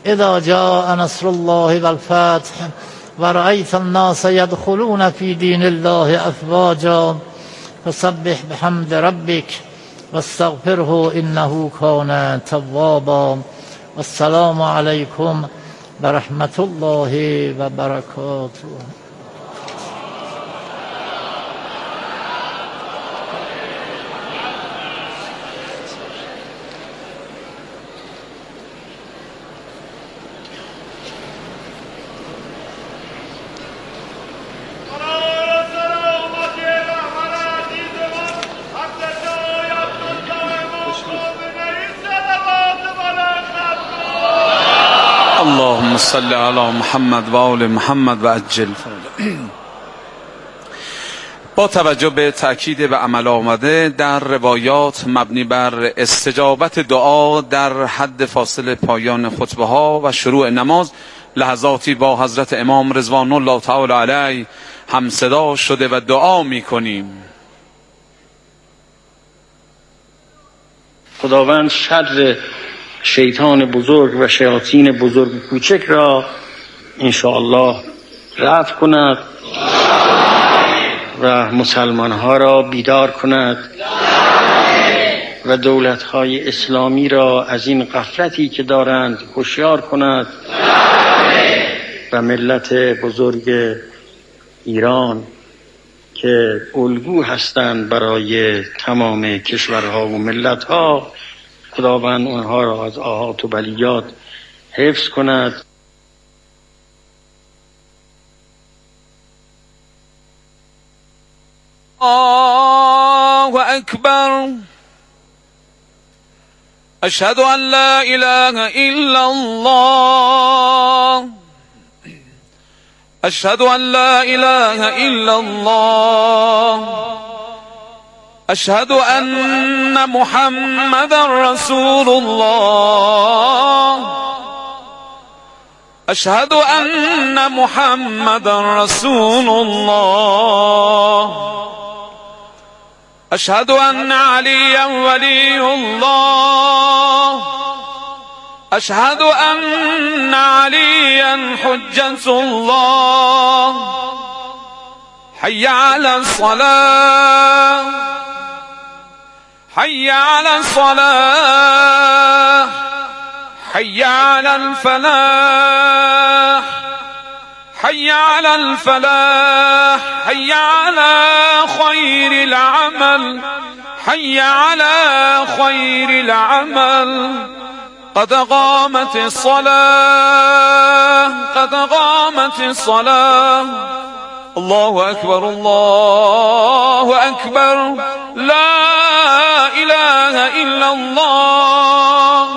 اذا جاء نصر الله والفتح ورأيت الناس يدخلون في دين الله افواجا فسبح بحمد ربك واستغفره انه كان توابا. والسلام علیکم و رحمت الله و برکاته. اللهم صل علی محمد و آل محمد و عجل. با توجه به تأکید به عمل آمده در روایات مبنی بر استجابت دعا در حد فاصل پایان خطبه ها و شروع نماز، لحظاتی با حضرت امام رضوان الله تعالی علیه همصدا شده و دعا می کنیم. خداوند شر شیطان بزرگ و شیاطین بزرگ و کوچک را انشاءالله رفع کند و مسلمان ها را بیدار کند و دولت های اسلامی را از این غفلتی که دارند هوشیار کند و ملت بزرگ ایران که الگو هستند برای تمام کشورها و ملتها، خداوند اونها را از آفات و بلیات حفظ کند. الله اکبر. اشهد ان لا اله الا الله. اشهد ان لا اله الا الله. اشهد ان محمد رسول الله. اشهد ان محمد رسول الله. اشهد ان عليا ولي الله. اشهد ان عليا حجة الله. حي على الصلاة. حي على الصلاة. حي على الفلاح. حي على الفلاح. حي على خير العمل. حي على خير العمل. قد قامت الصلاة. قد قامت الصلاة. الله أكبر. الله أكبر. لا إله إلا الله.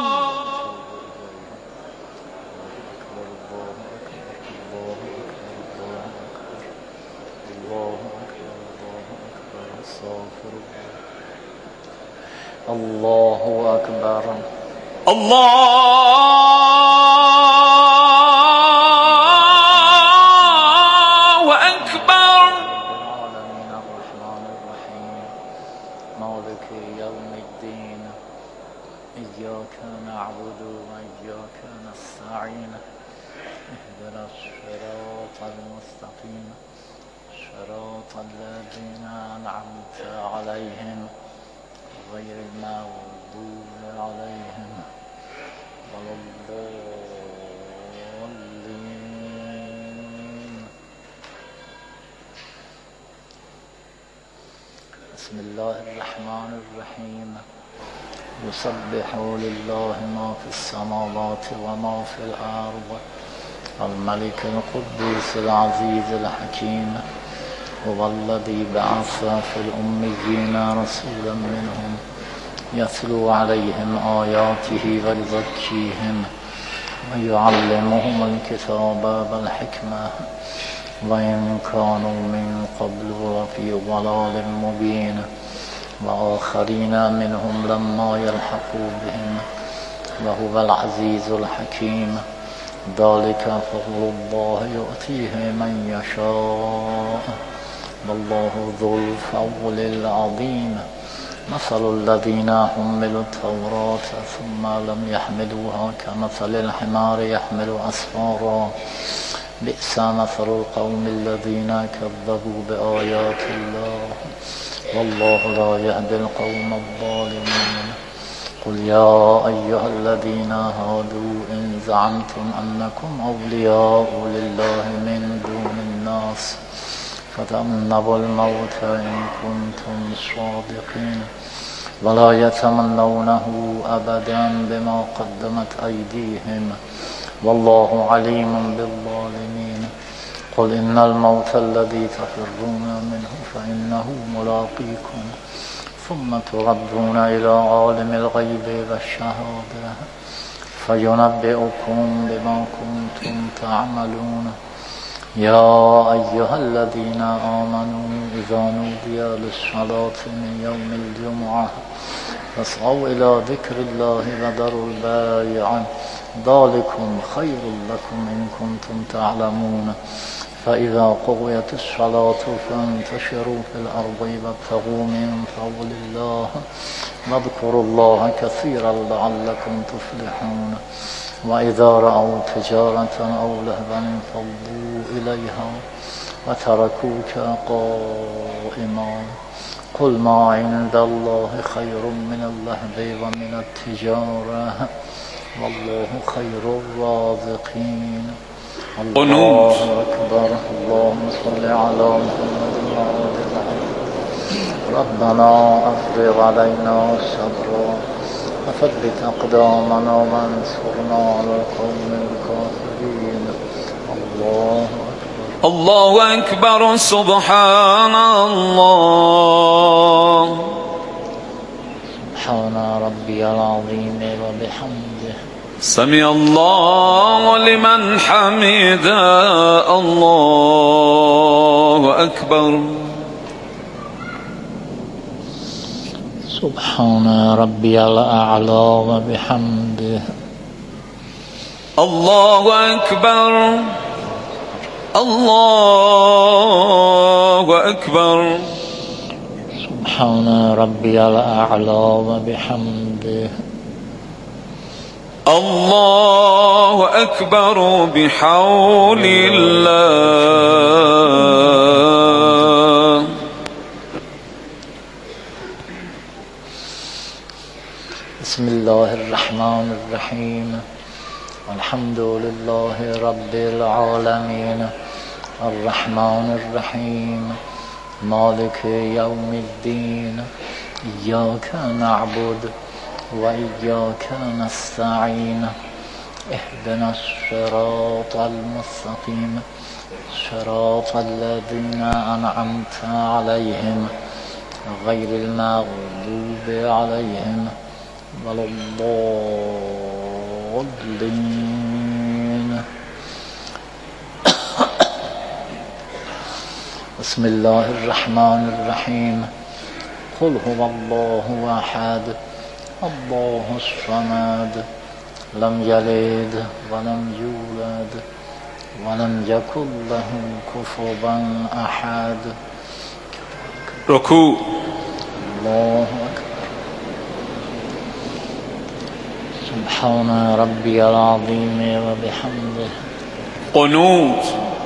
الله أكبر. الله أكبر. العالمين الرحمن الرحيم مالك يوم الدين إياك نعبد وإياك نستعين اهدنا الصراط المستقيم صراط الذين أنعمت عليهم غير المغضوب عليهم ولا الضالين. بسم الله الرحمن الرحيم. يسبح لله ما في السماوات وما في الأرض الملك القدوس العزيز الحكيم هو الذي بعث في الأميين رسولا منهم يتلو عليهم آياته ويزكيهم ويعلمهم الكتاب والحكمة وإن كانوا من قبل لفي ضلال مبين وآخرين منهم لما يلحقوا بهم وهو العزيز الحكيم. ذلك فضل الله يؤتيه من يشاء والله ذو الفضل العظيم. مثل الذين حملوا التوراة ثم لم يحملوها كمثل الحمار يحمل أسفارا بئس مثل القوم الذين كذبوا بآيات الله والله لا يهدي القوم الظالمين. قل يا أيها الذين هادوا إن زعمتم أنكم أولياء لله من دون الناس فتمنوا الموت إن كنتم صادقين ولا يتمنونه أبدا بما قدمت أيديهم والله عليم بالظالمين. قل إن الموت الذي تفرون منه فإنه ملاقيكم ثم تردون إلى عالم الغيب والشهادة فينبئكم بما كنتم تعملون. يا أيها الذين آمنوا إذا نودي للصلاة من يوم الجمعة فاسعوا إلى ذكر الله وذروا البيع ذلكم خير لكم إن كنتم تعلمون. فإذا قضيت الصلاة فانتشروا في الأرض وابتغوا من فضل الله واذكروا الله كثيرا لعلكم تفلحون. وإذا رأوا تجارة أو لهوا انفضوا إليها وتركوك قائما. قل ما عند الله خير من اللهو ومن التجارة والله خير الرازقين. الله أكبر. اللهم صل على محمد وعلى آله. ربنا أفرغ علينا صبرا وثبت أقدامنا وانصرنا على القوم الكافرين. الله أكبر. الله أكبر. سبحان الله. سبحان ربي العظيم وبحمده. سمع الله لمن حمده. الله أكبر. سبحان ربي الأعلى وبحمده. الله أكبر. الله أكبر. سبحان ربي الأعلى وبحمده. الله أكبر بحول الله. بسم الله الرحمن الرحيم. الحمد لله رب العالمين الرحمن الرحيم مالك يوم الدين إياك نعبد وإياك نستعين اهدنا الصراط المستقيم صراط الذين أنعمت عليهم غير المغضوب عليهم ولا الضالين. بسم الله الرحمن الرحيم. قل هو الله أحد الله الصمد لم يلد ولم يولد ولم يكن له كفوا أحد. ركوع. الله أكبر. سبحان ربي العظيم وبحمده. قنوت.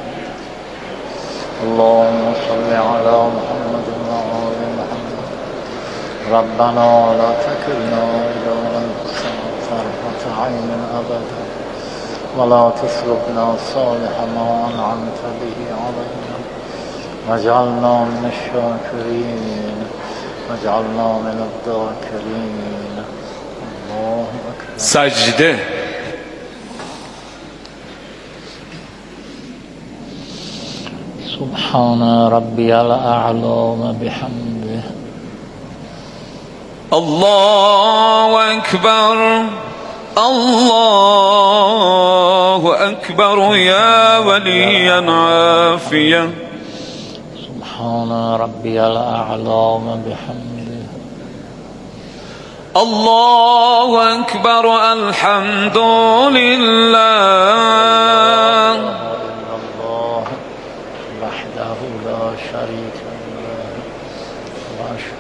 اللهم صل على محمد وآل محمد. ربنا لا تكلنا إلى أنفسنا طرفة عين أبدا ولا تسلبنا صالح ما أنعمت به علينا واجعلنا من الشاكرين واجعلنا من الذاكرين. الله أكبر. سجده. سبحان ربي الأعلى وبحمده. الله أكبر. الله أكبر يا ولي عافية. سبحان ربي الأعلى وبحمده. الله أكبر. الحمد لله.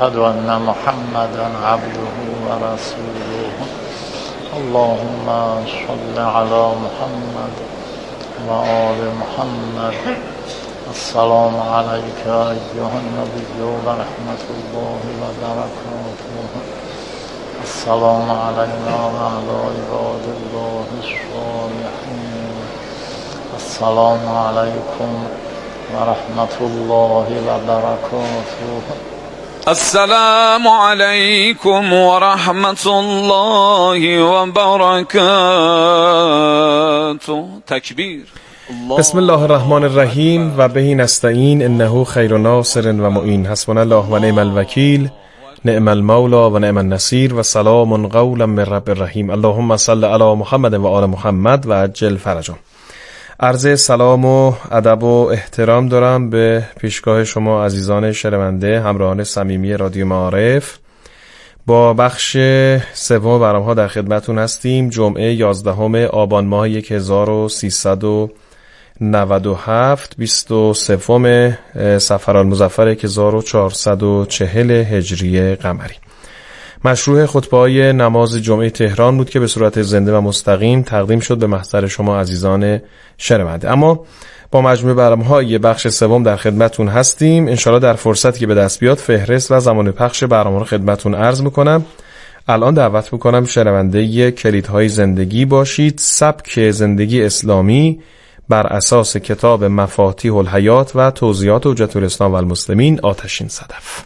أشهد أن محمدا عبده ورسوله اللهم صل على محمد وآل محمد. السلام عليك أيها النبي ورحمة الله وبركاته. السلام علينا وعلى عباد الله الصالحين. السلام عليكم ورحمة الله وبركاته. السلام عليكم ورحمة الله وبركاته. تکبیر. بسم الله الرحمن الرحیم و بهی نستعین انه خیر ناصر و معین. حسبنا الله و نعم الوکیل نعم المولا و نعم النصیر و سلام قولا من رب الرحیم. اللهم صل علی محمد و آل محمد و عجل فرجهم. عرض سلام و ادب و احترام دارم به پیشگاه شما عزیزان شنونده همراهان صمیمی رادیو معارف. با بخش سوم برنامه‌ها در خدمتتون هستیم. جمعه 11 آبان ماه 1397 23 صفر المظفر 1440 هجری قمری. مشروع خطبه‌های نماز جمعه تهران بود که به صورت زنده و مستقیم تقدیم شد به محضر شما عزیزان شنونده. اما با مجموع برنامه‌های بخش سوم در خدمتتون هستیم. انشالله در فرصتی که به دست بیاد فهرست و زمان پخش برنامه رو خدمتتون عرض میکنم. الان دعوت میکنم شنونده کلیدهای زندگی باشید. سبک زندگی اسلامی بر اساس کتاب مفاتیح الحیات و توضیحات حجت الاسلام و المسلمین آتشین صدف.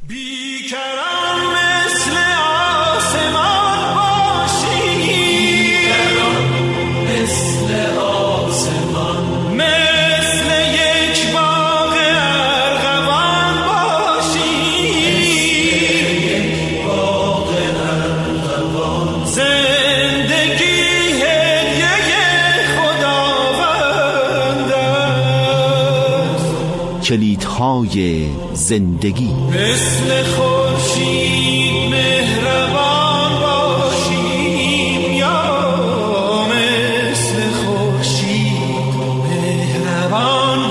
کلیدهای زندگی. مثل خورشید مهربان باشیم یا مثل خورشید مهربان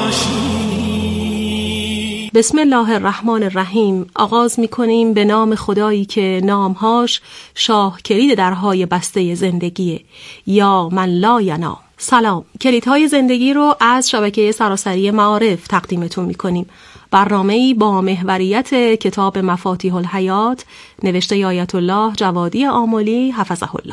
باشیم. بسم الله الرحمن الرحیم. آغاز می‌کنیم به نام خدایی که نامهاش شاه کلید درهای بسته زندگیه. یا من لا ینام. سلام. کلیدهای زندگی رو از شبکه سراسری معارف تقدیمتون میکنیم. برنامه‌ای با محوریت کتاب مفاتیح الحیات نوشته آیت الله جوادی آملی حفظه الله.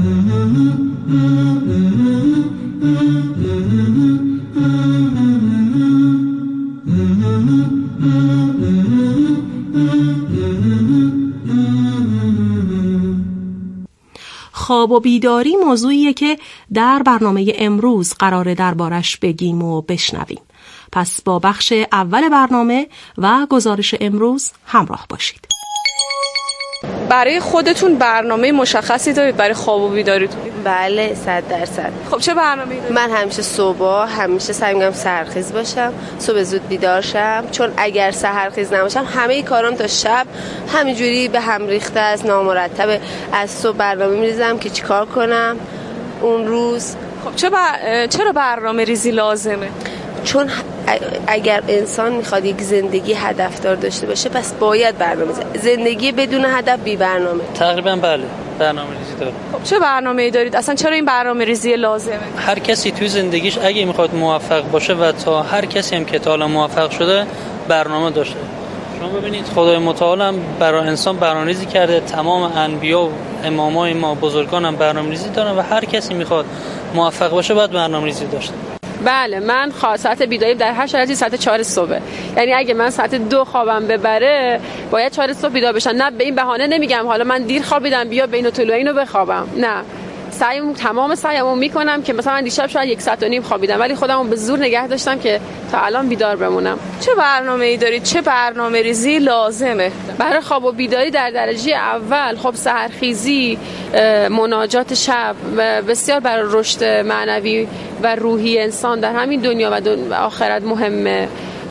خواب و بیداری موضوعیه که در برنامه امروز قراره دربارش بگیم و بشنویم. پس با بخش اول برنامه و گزارش امروز همراه باشید. برای خودتون برنامه مشخصی دارید برای خواب و بیداریتون؟ بله 100%. خب چه برنامه‌ای دارید؟ من همیشه صبح سعی می‌کنم سحرخیز باشم، صبح زود بیدار شم، چون اگر سحرخیز نباشم همه کارام تا شب همینجوری به هم ریخته است، نامرتبه. از صبح برنامه می‌ریزم که چیکار کنم اون روز. خب چرا برنامه ریزی لازمه؟ چون اگر انسان میخواد یک زندگی هدفدار داشته باشه پس باید برنامه. زندگی بدون هدف بی برنامه. تقریبا بله، برنامه ریزی داره. خب چه برنامه‌ای دارید؟ اصلا چرا این برنامه ریزی لازمه؟ هر کسی توی زندگیش اگه میخواد موفق باشه و تا هر کسی هم که تا الان موفق شده برنامه داشته. شما ببینید خدای متعال هم برای انسان برنامه‌ریزی کرده. تمام انبیا و امامای ما بزرگان هم برنامه‌ریزی دارن و هر کسی میخواد موفق باشه باید برنامه‌ریزی داشته. بله، من ساعت بیداری در هر شرایطی ساعت 4 صبح. یعنی اگه من ساعت 2 خوابم ببره باید 4 صبح بیدار بشم. نه به این بهانه نمیگم حالا من دیر خوابیدم بیا بین طلوع اینو بخوابم. نه، تمام سعیمو میکنم که مثلا من دیشب شاید 1 ساعت و نیم خوابیدم ولی خودمو به زور نگه داشتم که تا الان بیدار بمونم. چه برنامه‌ای دارید؟ چه برنامه‌ریزی لازمه برای خواب و بیداری؟ در درجه اول خب سحرخیزی، مناجات شب بسیار برای رشد معنوی و روحی انسان در همین دنیا و آخرت مهمه.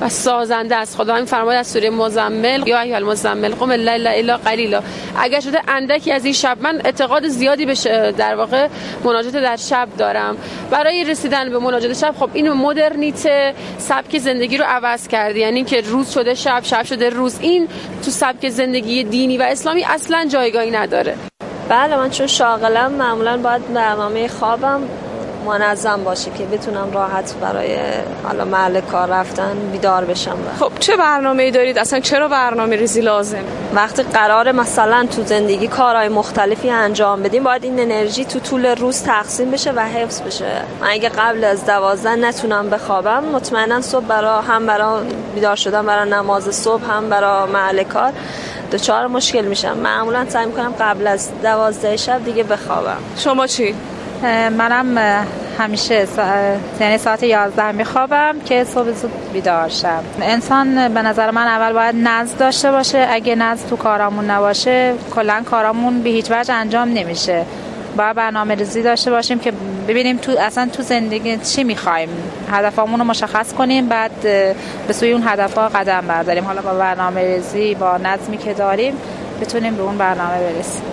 و سازنده است. خدا همین فرمود از سوره مزمل یا ایها المزمل قم الليل الا قلیلا. اگر شده اندکی از این شب، من اعتقاد زیادی به در واقع مناجات در شب دارم. برای رسیدن به مناجات شب خب این مدرنیته سبک زندگی رو عوض کرده، یعنی که روز شده شب، شب شده روز. این تو سبک زندگی دینی و اسلامی اصلا جایگاهی نداره. بله، من چون شاغلم معمولا باید برنامه خوابم منظم باشه که بتونم راحت برای حالا محل کار رفتن بیدار بشم. خب چه برنامه‌ای دارید؟ اصلا چرا برنامه ریزی لازم؟ وقتی قراره مثلا تو زندگی کارهای مختلفی انجام بدیم، باید این انرژی تو طول روز تقسیم بشه و حفظ بشه. من اگه قبل از 12 نتونم بخوابم، مطمئنا صبح برای بیدار شدن برای نماز صبح هم برای محل کار دچار مشکل میشم. معمولا سعی میکنم قبل از 12 شب دیگه بخوابم. شما چی؟ منم همیشه یعنی ساعت 11 میخوابم که صبح زود بیدار شم. انسان به نظر من اول باید نظم داشته باشه. اگه نظم تو کارامون نباشه، کلا کارامون به هیچ وجه انجام نمیشه. باید برنامه‌ریزی داشته باشیم که ببینیم اصلا تو زندگی چی میخوایم، هدفامون رو مشخص کنیم، بعد به سوی اون هدف‌ها قدم برداریم. حالا با برنامه‌ریزی، با نظمی که داریم، بتونیم به اون برنامه برسیم.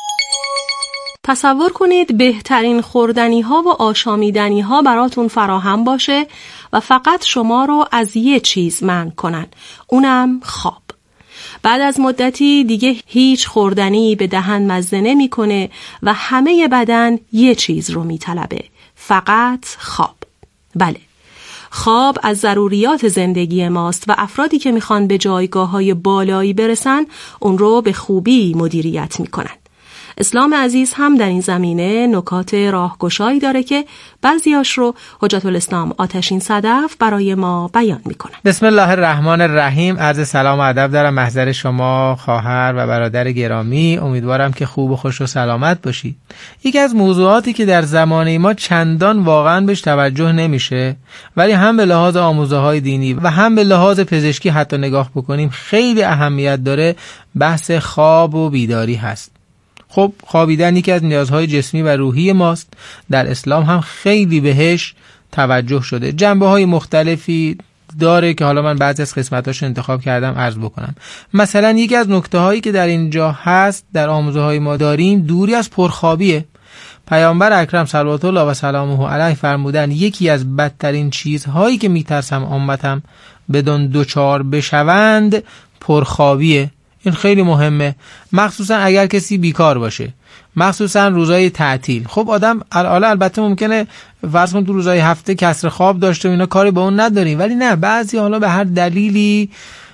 تصور کنید بهترین خوردنی ها و آشامیدنی ها براتون فراهم باشه و فقط شما رو از یه چیز منع کنن، اونم خواب. بعد از مدتی دیگه هیچ خوردنی به دهن مزه نمی‌کنه و همه بدن یه چیز رو میطلبه، فقط خواب. بله، خواب از ضروریات زندگی ماست و افرادی که میخوان به جایگاه‌های بالایی برسن اون رو به خوبی مدیریت میکنن. اسلام عزیز هم در این زمینه نکات راهگشایی داره که بعضیاش رو حجت الاسلام آتشین صدف برای ما بیان میکنن. بسم الله الرحمن الرحیم. عرض سلام و ادب دارم محضر شما خواهر و برادر گرامی. امیدوارم که خوب و خوش و سلامت باشید. یکی از موضوعاتی که در زمانه ما چندان واقعا بهش توجه نمیشه، ولی هم به لحاظ آموزه‌های دینی و هم به لحاظ پزشکی حتی نگاه بکنیم خیلی اهمیت داره، بحث خواب و بیداری هست. خب خوابیدن یکی از نیازهای جسمی و روحی ماست. در اسلام هم خیلی بهش توجه شده. جنبه‌های مختلفی داره که حالا من بعضی از قسمتاش انتخاب کردم عرض بکنم. مثلا یکی از نکته‌هایی که در اینجا هست، در آموزه‌های ما داریم، دوری از پرخوابیه. پیامبر اکرم صلوات الله و سلامه علیه فرمودن یکی از بدترین چیزهایی که میترسم امتم بدون دوچار بشوند پرخوابیه. این خیلی مهمه، مخصوصا اگر کسی بیکار باشه، مخصوصا روزهای تعطیل. خب آدم البته ممکنه فرض کن تو روزهای هفته کسر خواب داشته و اینا، کاری با اون نداریم، ولی نه، بعضی حالا به هر دلیلی،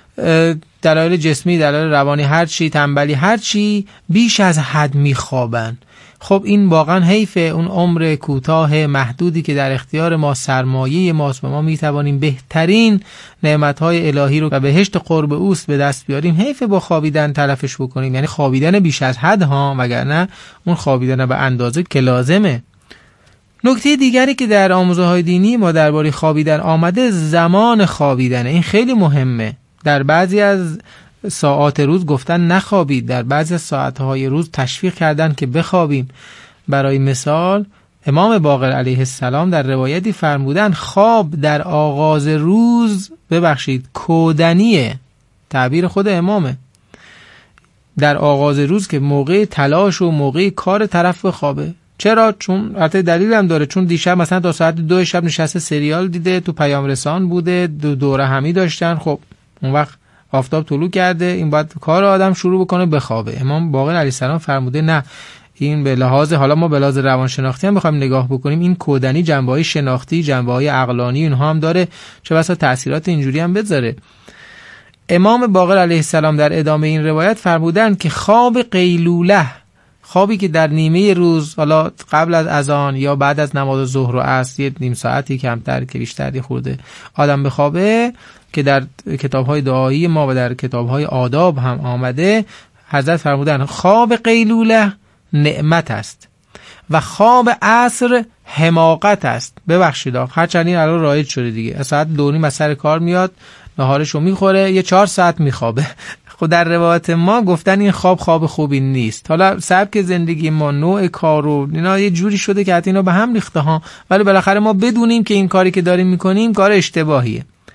دلایل جسمی، دلایل روانی، هر چی، تنبلی، هر چی، بیش از حد میخوابن. خب این واقعا حیفه. اون عمر کوتاه محدودی که در اختیار ما، سرمایه ماست و ما میتوانیم بهترین نعمتهای الهی رو و بهشت قرب اوست به دست بیاریم، حیفه با خوابیدن تلفش بکنیم. یعنی خوابیدن بیش از حد ها، وگرنه اون خوابیدن به اندازه که لازمه. نکته دیگری که در آموزه‌های دینی ما درباره خوابیدن آمده، زمان خوابیدن. این خیلی مهمه. در بعضی از ساعات روز گفتن نخوابید، در بعضی از ساعتهای روز تشویق کردن که بخوابیم. برای مثال امام باقر علیه السلام در روایتی فرمودن خواب در آغاز روز، کودنیه، تعبیر خود امامه، در آغاز روز که موقع تلاش و موقع کار طرف بخوابه. چرا؟ چون البته دلیل هم داره، چون دیشب مثلا تا ساعت 2 شب نشسته سریال دیده، تو پیام رسان بوده، دوره همی داشتن، خب اون وقت آفتاب طلوع کرده، این باید کار آدم شروع بکنه بخوابه. امام باقر علیه السلام فرموده نه، این به لحاظ، حالا ما به لحاظ روانشناختی هم بخوایم نگاه بکنیم، این کودنی جنبه‌های شناختی، جنبه‌های عقلانی اینها هم داره، چه بسا تأثیرات اینجوری هم بذاره. امام باقر علیه السلام در ادامه این روایت فرمودن که خواب قیلوله، خوابی که در نیمه روز، حالا قبل از اذان یا بعد از نماز ظهر و عصر، یه نیم ساعتی کمتر که بیشتری خورده آدم بخوابه، که در کتاب‌های دعایی ما و در کتاب‌های آداب هم آمده، حضرت فرمودن خواب قیلوله نعمت است و خواب عصر حماقت است. ببخشید هرچند این الان رایج شده دیگه، ساعت 2:30 از سر کار میاد، نهارشو میخوره، یه 4 ساعت میخوابه. خود در روایت ما گفتن این خواب خوبی نیست. حالا سبک زندگی ما، نوع کار و اینا یه جوری شده که حتی اینا به هم ریخته ها، ولی بالاخره ما بدونیم که این کاری که داریم میکنیم کار اشتباهیه.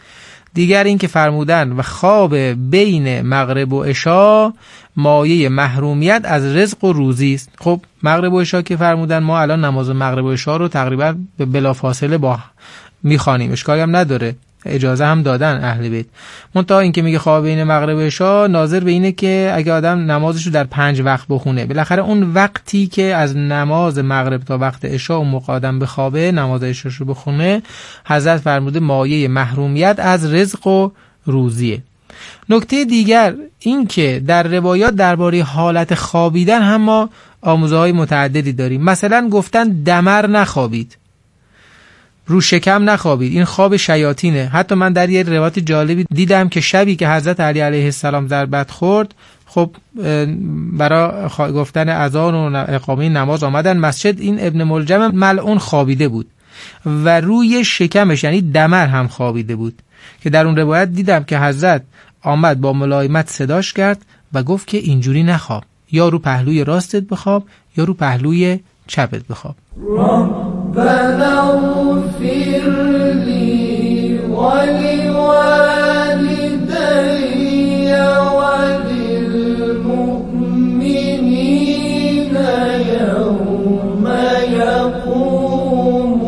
دیگر این که فرمودن و خواب بین مغرب و عشا مایه محرومیت از رزق و روزی است. خب مغرب و عشا که فرمودن، ما الان نماز مغرب و عشا رو تقریبا بلافاصله با میخوانیم، اشکالی هم نداره، اجازه هم دادن اهل بیت. منتها این که میگه خواب بین مغرب و عشا ناظر به اینه که اگه آدم نمازش رو در 5 وقت بخونه، بالاخره اون وقتی که از نماز مغرب تا وقت عشا و مقادم بخوابه نماز عشاش رو بخونه، حضرت فرموده مایه محرومیت از رزق و روزیه. نکته دیگر این که در روایات درباره حالت خوابیدن هم ما آموزه‌های متعددی داریم. مثلا گفتن دمر نخوابید، رو شکم نخوابید، این خواب شیاطینه. حتی من در یه روایت جالبی دیدم که شبی که حضرت علی علیه السلام ضربت خورد، خب برای گفتن اذان و اقامه نماز آمدن مسجد، این ابن ملجم ملعون خوابیده بود و روی شکمش یعنی دمر هم خوابیده بود، که در اون روایت دیدم که حضرت آمد با ملایمت صداش کرد و گفت که اینجوری نخواب، یا رو پهلوی راستت بخواب یا رو پهلوی چپت بخواب. ربنا اغفر لی ولوالدی وللمؤمنین یوم یقوم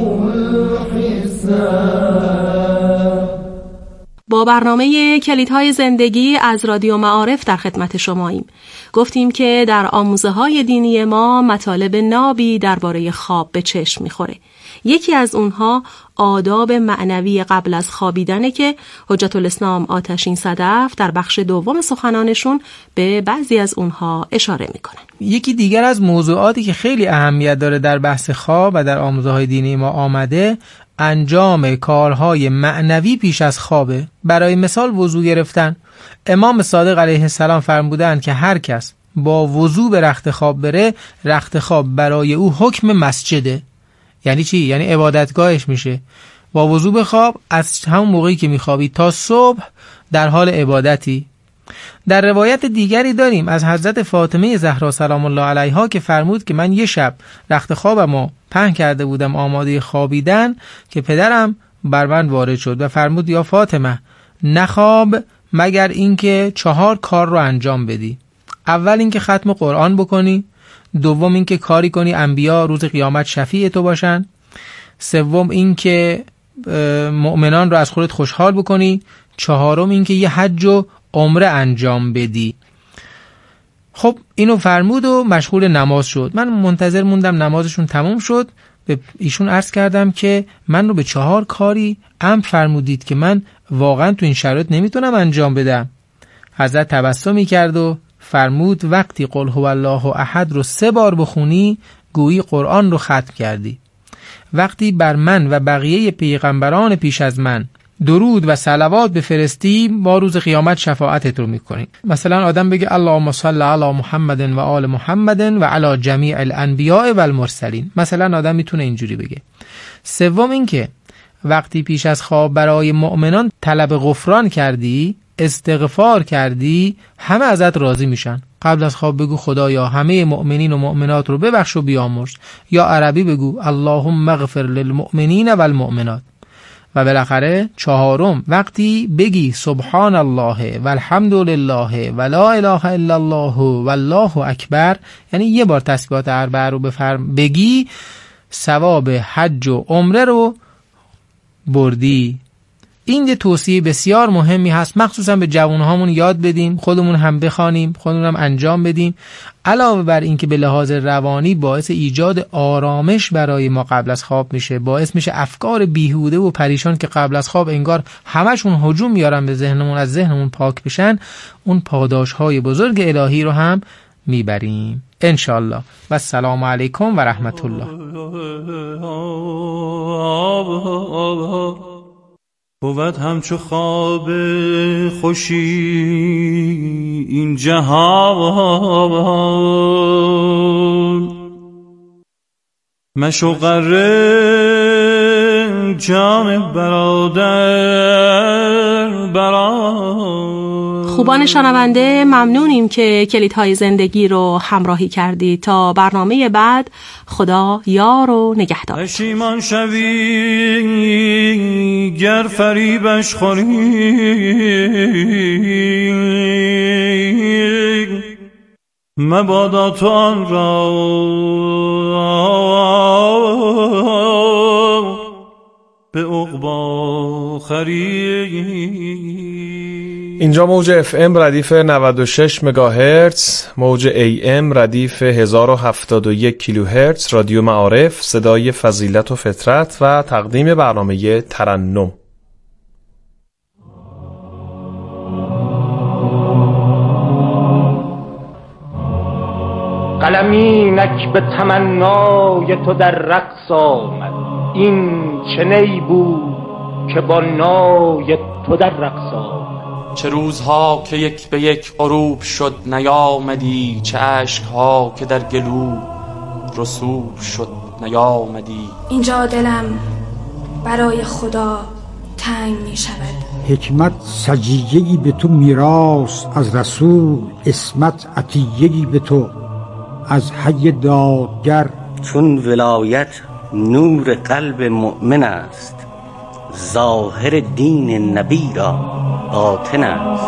الحساب. با برنامه کلیدهای زندگی از رادیو معارف در خدمت شماییم. گفتیم که در آموزه‌های دینی ما مطالب نابی درباره خواب به چشم می‌خوره. یکی از اونها آداب معنوی قبل از خوابیدنه که حجت الاسلام آتشین صدف در بخش دوم سخنانشون به بعضی از اونها اشاره میکنن. یکی دیگر از موضوعاتی که خیلی اهمیت داره در بحث خواب و در آموزه‌های دینی ما آمده، انجام کارهای معنوی پیش از خوابه. برای مثال وضو گرفتن. امام صادق علیه السلام فرمودند که هر کس با وضو به رخت خواب بره، رخت خواب برای او حکم مسجده. یعنی چی؟ یعنی عبادتگاهش میشه. با وضو بخواب، از همون موقعی که میخوابی تا صبح در حال عبادتی. در روایت دیگری داریم از حضرت فاطمه زهرا سلام الله علیها که فرمود که من یه شب رخت خوابمو پهن کرده بودم آماده خوابیدن که پدرم بر من وارد شد و فرمود یا فاطمه نخواب مگر اینکه 4 کار رو انجام بدی. اول اینکه ختم قرآن بکنی، دوم اینکه کاری کنی انبیا روز قیامت شفیع تو باشن، سوم اینکه مؤمنان رو از خودت خوشحال بکنی، چهارم اینکه یه حج و عمره انجام بدی. خب اینو فرمود و مشغول نماز شد. من منتظر موندم نمازشون تموم شد. به ایشون عرض کردم که من رو به 4 کاری امر فرمودید که من واقعا تو این شرایط نمیتونم انجام بدم. حضرت تبسمی کرد و فرمود وقتی قل هو الله احد رو 3 بار بخونی گویی قرآن رو ختم کردی. وقتی بر من و بقیه پیغمبران پیش از من درود و صلوات بفرستی ما روز قیامت شفاعتت رو میکنیم. مثلا آدم بگه اللهم صل علی محمد و آل محمد و علی جمیع الانبیاء و المرسلین. مثلا آدم میتونه اینجوری بگه. سوم این که وقتی پیش از خواب برای مؤمنان طلب غفران کردی، استغفار کردی، همه ازت راضی میشن. قبل از خواب بگو خدایا همه مؤمنین و مؤمنات رو ببخش و بیامرز. یا عربی بگو اللهم اغفر للمؤمنین و المؤمنات. و بالاخره 4م وقتی بگی سبحان الله و الحمد لله و لا اله الا الله و الله اکبر، یعنی یه بار تسبیحات 4 رو بگی، ثواب حج و عمره رو بردی. این یه توصیه بسیار مهمی هست، مخصوصا به جوانهامون یاد بدیم، خودمون هم بخوانیم، خودمون هم انجام بدیم. علاوه بر این که به لحاظ روانی باعث ایجاد آرامش برای ما قبل از خواب میشه، باعث میشه افکار بیهوده و پریشان که قبل از خواب انگار همشون هجوم میارن به ذهنمون از ذهنمون پاک بشن، اون پاداشهای بزرگ الهی رو هم میبریم انشالله. و السلام علیکم و رحمت الله. بود همچو خواب خوشی این جهان، مشو غره جام برادر بران. خوبان شنونده ممنونیم که کلیدهای زندگی رو همراهی کردید. تا برنامه بعد خدا یار و نگهدار. پشیمان شوی گر فریبش خوری، مبادا تو آن را به عقبا خری. اینجا موج FM ردیف 96 مگاهرتز، موج AM ردیف 1071 کیلوهرتز، رادیو معارف، صدای فضیلت و فطرت و تقدیم برنامه ترنم. قلمینک به تمنای تو در رقص آمد، این چه نی بود که با نای تو در رقص آمد. چه روزها که یک به یک غروب شد نیامدی، چه اشکها که در گلو رسوب شد نیامدی. اینجا دلم برای خدا تنگ می شود. حکمت سجیه‌ای به تو میراث از رسول، اسمت عطیه‌ای به تو از حی دادگر. چون ولایت نور قلب مؤمن است، ظاهر دین نبی را باطن است.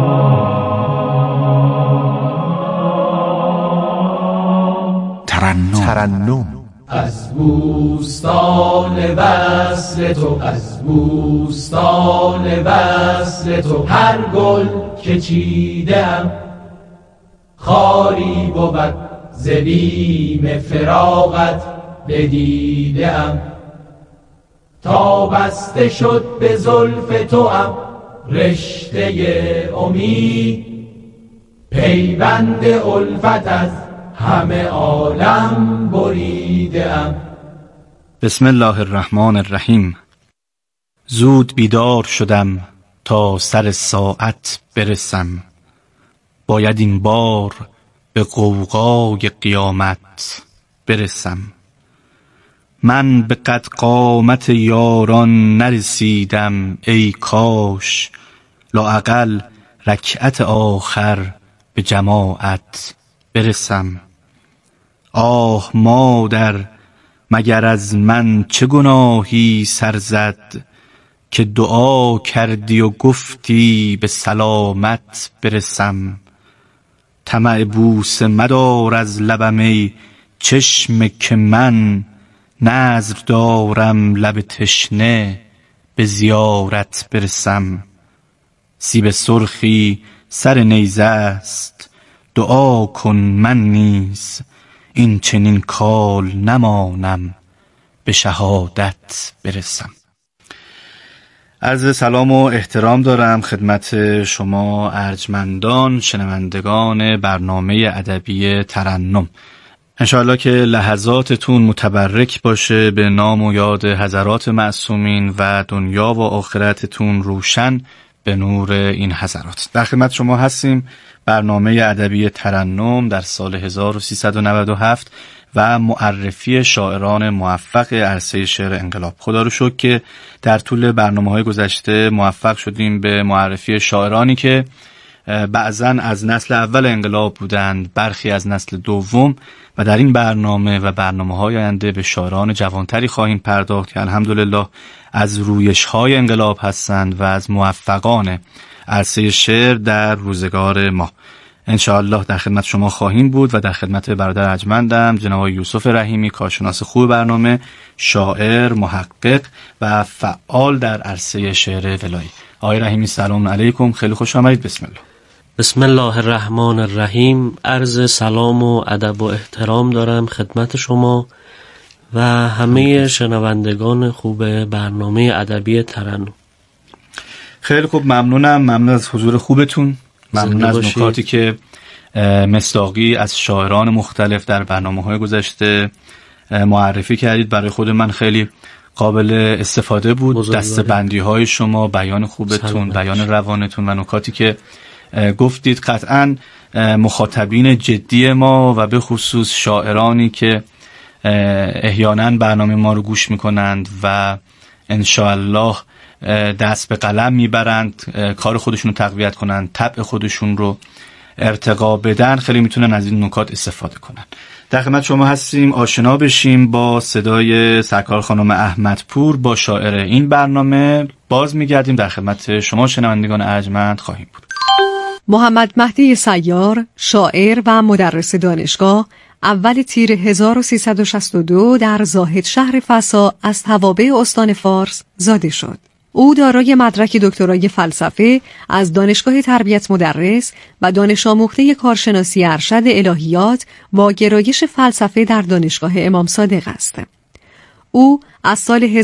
ترنم از بوستان وصل تو، از بوستان وصل تو، هر گل که چیدم خاری بود ز بیم فراقت بدیدم. تا بسته شد به زلف توام رشته امید، پیوند الفت از همه عالم بریدم. بسم الله الرحمن الرحیم. زود بیدار شدم تا سر ساعت برسم، باید این بار به غوغای قیامت برسم. من به قد قامت یاران نرسیدم ای کاش، لااقل رکعت آخر به جماعت برسم. آه مادر مگر از من چه گناهی سر زد، که دعا کردی و گفتی به سلامت برسم. طمع بوسه مدار از لبم ای چشم، که من نذر دارم لب تشنه به زیارت برسم. سیب سرخی سر نیزه است دعا کن من نیز، این چنین کال نمانم به شهادت برسم. عرض سلام و احترام دارم خدمت شما ارجمندان شنوندگان برنامه ادبی ترنم. انشاءالله که لحظاتتون متبرک باشه به نام و یاد حضرات معصومین و دنیا و آخرتتون روشن به نور این حضرات. در خدمت شما هستیم. برنامه ادبی ترنم در سال 1397 و معرفی شاعران موفق عرصه شعر انقلاب. خدا رو شکر که در طول برنامه‌های گذشته موفق شدیم به معرفی شاعرانی که بعضاً از نسل اول انقلاب بودند، برخی از نسل دوم، و در این برنامه و برنامه‌های آینده به شاعران جوانتری خواهیم پرداخت که الحمدلله از رویش‌های انقلاب هستند و از موفقان عرصه شعر در روزگار ما. انشاءالله در خدمت شما خواهیم بود و در خدمت برادر ارجمندم جناب یوسف رحیمی، کارشناس خوب برنامه، شاعر، محقق و فعال در عرصه شعر ولایی. آقای رحیمی سلام علیکم، خیلی خوش آمدید. بسم الله. بسم الله الرحمن الرحیم. عرض سلام و ادب و احترام دارم خدمت شما و همه شنوندگان خوب برنامه ادبی ترنم. خیلی خوب، ممنون از حضور خوبتون، ممنون از نکاتی که مصداقی از شاعران مختلف در برنامه‌های گذشته معرفی کردید. برای خود من خیلی قابل استفاده بود. دسته‌بندی‌های شما، بیان خوبتون، بیان روانتون و نکاتی که گفتید قطعاً مخاطبین جدی ما و به خصوص شاعرانی که احیانا برنامه ما رو گوش میکنند و انشاءالله دست به قلم میبرند، کار خودشون رو تقویت کنن، طبع خودشون رو ارتقا بدن، خیلی میتونن از این نکات استفاده کنن. در خدمت شما هستیم آشنا بشیم با صدای سرکار خانم احمدپور با شاعر این برنامه. باز میگردیم در خدمت شما شنوندگان ارجمند خواهیم بود. محمد مهدی سیار، شاعر و مدرس دانشگاه، اول تیر 1362 در زاهد شهر فسا از توابع استان فارس زاده شد. او دارای مدرک دکترای فلسفه از دانشگاه تربیت مدرس و دانش آموخته کارشناسی ارشد الهیات با گرایش فلسفه در دانشگاه امام صادق است. او از سال